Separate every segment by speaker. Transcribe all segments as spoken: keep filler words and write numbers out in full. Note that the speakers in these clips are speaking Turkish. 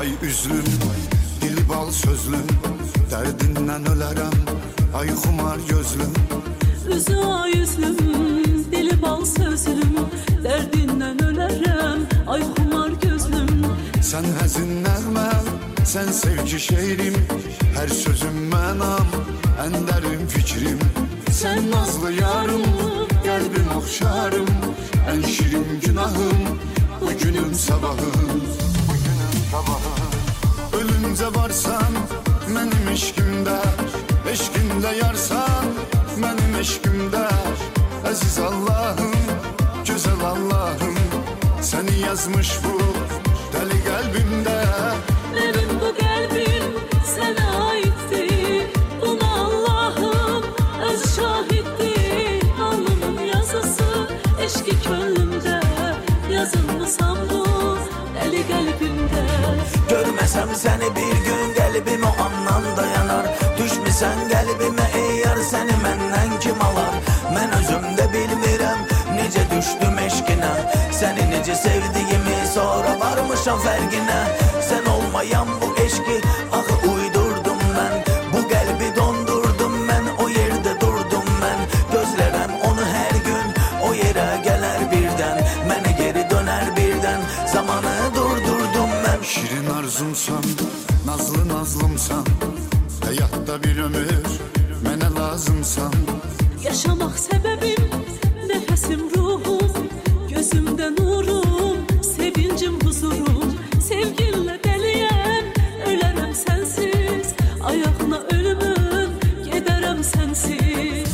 Speaker 1: Ay üzlüm, dili bal sözlüm, derdinden ölərəm, ay xumar gözlüm.
Speaker 2: Üzü ay üzlüm, dili bal sözlüm, derdinden ölərəm, ay xumar gözlüm.
Speaker 1: Sen həzin nəğmə, sen sevgi şeirim, her sözüm mənam, ən dərin fikrim. Sen nazlı yarım, qəlbim oxşarım, ən şirin günahım, bugünüm sabahım. Ölünce varsan, mənim eşkimdə, eşkimdə yarsan, mənim eşkimdə. Əziz Allahım, gözəl Allahım, səni yazmış bu dəli qəlbimdə.
Speaker 2: Benim bu kalbim sana aitti, buna Allah'ım öz şahitti. Alnımın yazısı eşki gönlümde, yazılmışam bu deli kalbimde.
Speaker 3: Görmesem seni bir gün kalbim o andan dayanar. Düşmesen kalbime ey yar, seni menden kim alar? Ben özümde bilmirəm nece düştüm eşkine, seni nece sevdiğimi sonra varmışam fərqinə. Sen olmayan bu eşki ahı uydurdum ben, bu kalbi dondurdum ben, o yerde durdum ben. Gözlerem onu her gün, o yere gelir birden, mene geri döner birden, zamanı durdurdum ben.
Speaker 1: Şirin arzumsan, nazlı nazlımsan, hayatta bir ömür mənə lazımsan.
Speaker 2: Yaşamak sebebim, nefesim ruhum, gözümde nurum, sevincim huzurum. Sevginle deliyem, ölerem sensiz, ayağına ölümüm, giderem sensiz.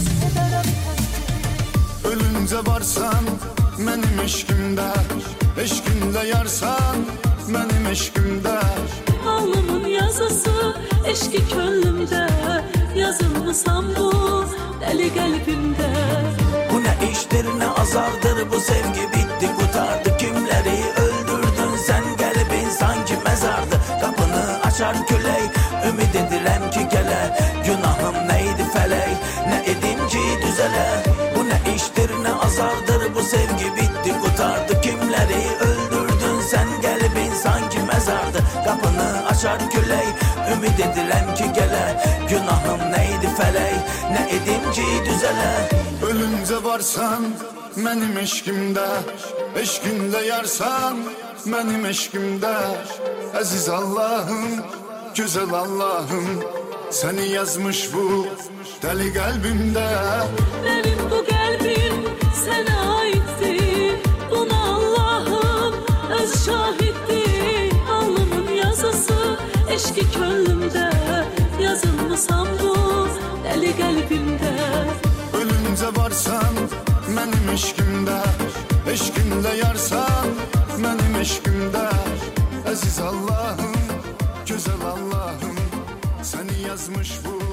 Speaker 1: Ölünce varsan, mənim eşkimdə, eşkimdə yarsan, mənim eşkimdə.
Speaker 2: Alnımın yazısı eşki gönlümde, yazılmışam bu deli kalbimde.
Speaker 3: Bu ne iştir ne azardır, bu sevgi bitti kurtardı. Kimleri öldürdün sen, kalbin sanki mezardı. Kapını açar küley, ümit edirəm ki gele. Günahım neydi feley, ne edim ki düzele. Bu ne iştir ne azardır, bu sevgi bitti kurtardı. Kimleri öldürdün sen, kalbin sanki mezardı. Kapını açar küley, ümit edirəm ki gele. Günahım neydi feley, ne edim ki düzele.
Speaker 1: Ölünce varsan, mənim eşkimdə, eşkimdə yarsan, mənim eşkimdə. Əziz Allahım, gözəl Allahım, səni yazmış bu dəli qəlbimdə.
Speaker 2: Benim bu kalbim sana aitti, buna Allah'ım öz şahitti. Alnımın yazısı eşki gönlümde, yazılmışam bu deli kalbimde.
Speaker 1: Ölünce varsan, mənim eşkimdə, eşkimdə yarsan, mənim eşkimdə. Əziz Allahım, gözəl Allahım, səni yazmış bu